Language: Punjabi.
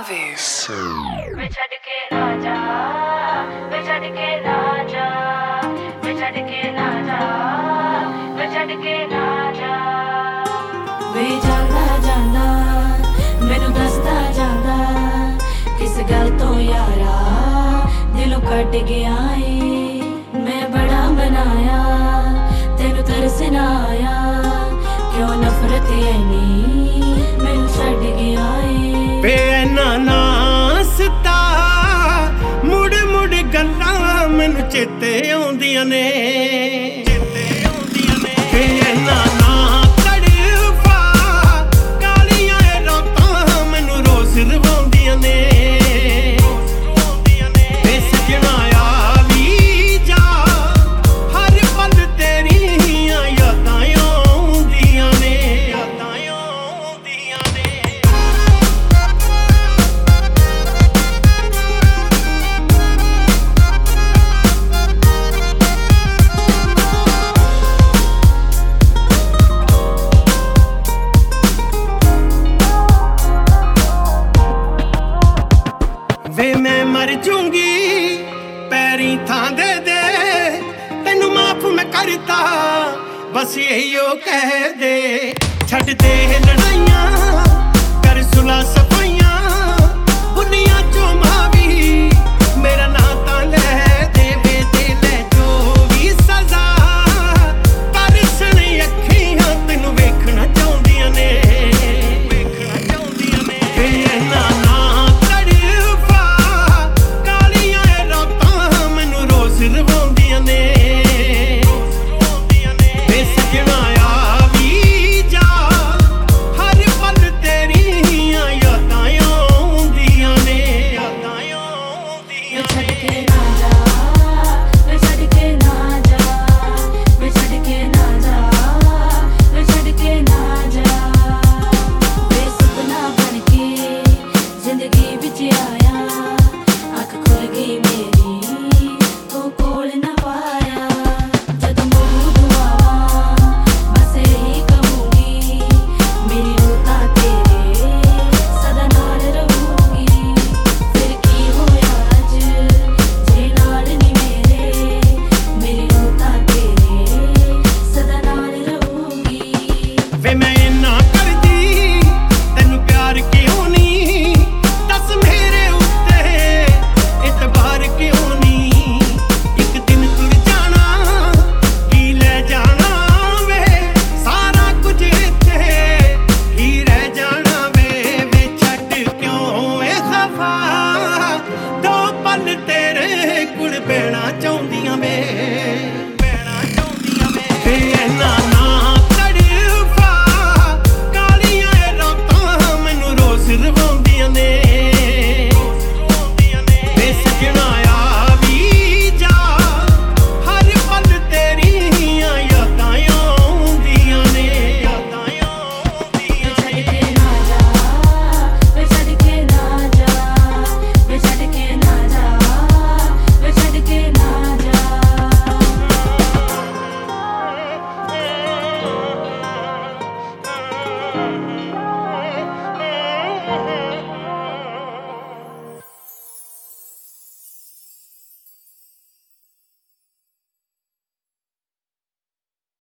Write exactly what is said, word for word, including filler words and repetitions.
Mavis. ਵੇ ਛੱਡ ਕੇ ਨਾ ਜਾ, ਵੇ ਛੱਡ ਕੇ ਨਾ ਜਾ, ਵੇ ਛੱਡ ਕੇ ਨਾ ਜਾ, ਵੇ ਛੱਡ ਕੇ ਨਾ ਜਾ। ਵੇ ਜਾਂਦਾ ਜਾਂਦਾ ਮੈਨੂੰ ਦੱਸਦਾ ਜਾਂਦਾ ਕਿਸ ਗੱਲ ਤੋਂ ਯਾਰਾ ਦਿਲੋਂ ਕੱਢ ਗਿਆ ਏ। ਮੈਂ ਬੜਾ ਬਣਾਇਆ ਤੈਨੂੰ ਤਰਸ ਨਾ ਆਇਆ, ਕਿਉਂ ਨਫ਼ਰਤ ਐਨੀ ਮੈਨੂੰ ਛੱਡ ਗਿਆ ਏ। ਵੇ ਐਨਾ ਨਾ ਸਤਾ ਮੁੜ ਮੁੜ ਗੱਲਾਂ ਮੈਨੂੰ ਚੇਤੇ ਆਉਂਦੀਆਂ ਨੇ, ਚੇਤੇ ਆਉਂਦੀਆਂ ਨੇ। ਵੇ ਐਨਾ ਨਾ ਤੜਫਾ ਕਾਲੀਆਂ ਰਾਤਾਂ ਮੈਨੂੰ ਰੋਜ਼ ਰਵਾਉਂਦੀਆਂ ਨੇ, ਵੇ ਸਜਣਾ ਆ ਵੀ ਜਾ ਹਰ ਪਲ ਤੇਰੀਆਂ ਯਾਦਾਂ ਆਉਂਦੀਆਂ ਨੇ, ਯਾਦਾਂ ਆਉਂਦੀਆਂ ਨੇ। ਵੇ ਮੈਂ ਮਰ ਜੂੰਗੀ ਪੈਰੀ ਥਾਂ ਦੇ ਦੇ ਤੈਨੂੰ ਮਾਫ ਮੈਂ ਕਰਤਾ, ਬਸ ਇਹੀਓ ਕਹਿ ਦੇ। ਛੱਡ ਦੇ ਲੜਾਈਆਂ ਕਰ ਸੁਲਾ।